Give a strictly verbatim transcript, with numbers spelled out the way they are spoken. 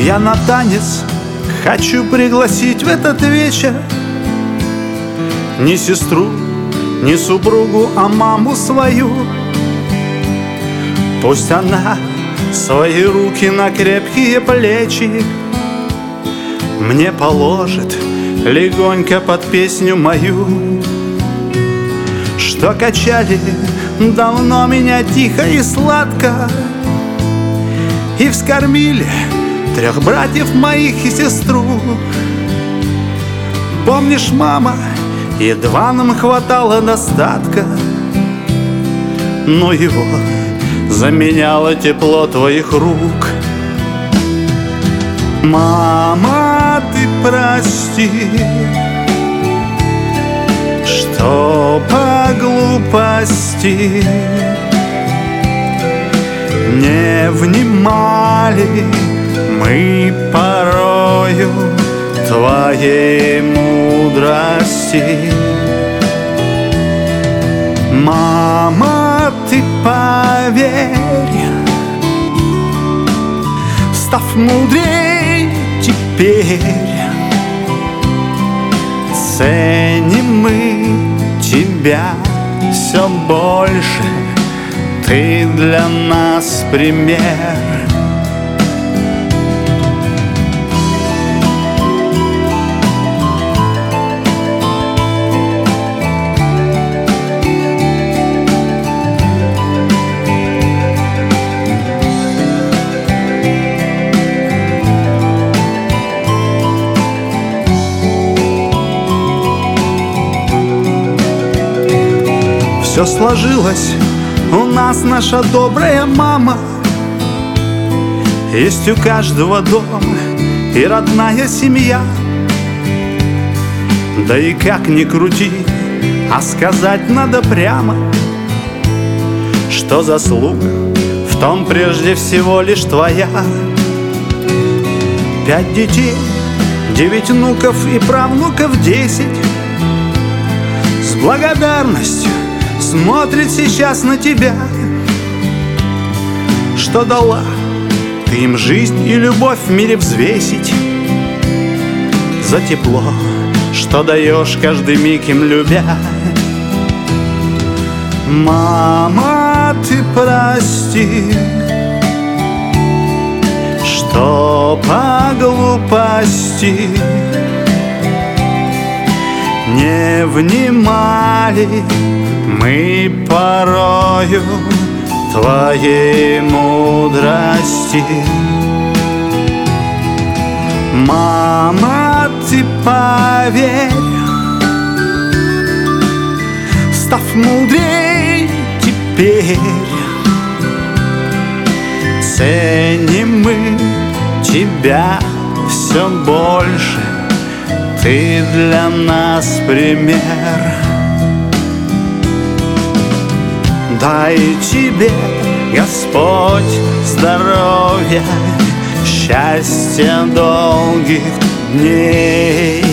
Я на танец хочу пригласить в этот вечер не сестру, не супругу, а маму свою. Пусть она свои руки на крепкие плечи мне положит легонько под песню мою, что качали давно меня тихо и сладко, и вскормили трех братьев моих и сестру. Помнишь, мама, едва нам хватало достатка, но его заменяло тепло твоих рук. Мама, ты прости, что по глупости не внимали мы порою твоей мудрости. Мама, ты поверь, став мудрей теперь, ценим мы тебя все больше. Ты для нас пример. Все сложилось у нас, наша добрая мама. Есть у каждого дома и родная семья. Да и как ни крути, а сказать надо прямо, что заслуга в том прежде всего лишь твоя. Пять детей, девять внуков и правнуков десять с благодарностью смотрит сейчас на тебя, что дала ты им жизнь и любовь в мире взвесить, за тепло, что даешь каждый миг им любя. Мама, ты прости, что по глупости не внимали мы порою твоей мудрости. Мама, ты поверь, став мудрей теперь, ценим мы тебя все больше. Ты для нас пример. Дай тебе, Господь, здоровья, счастья долгих дней.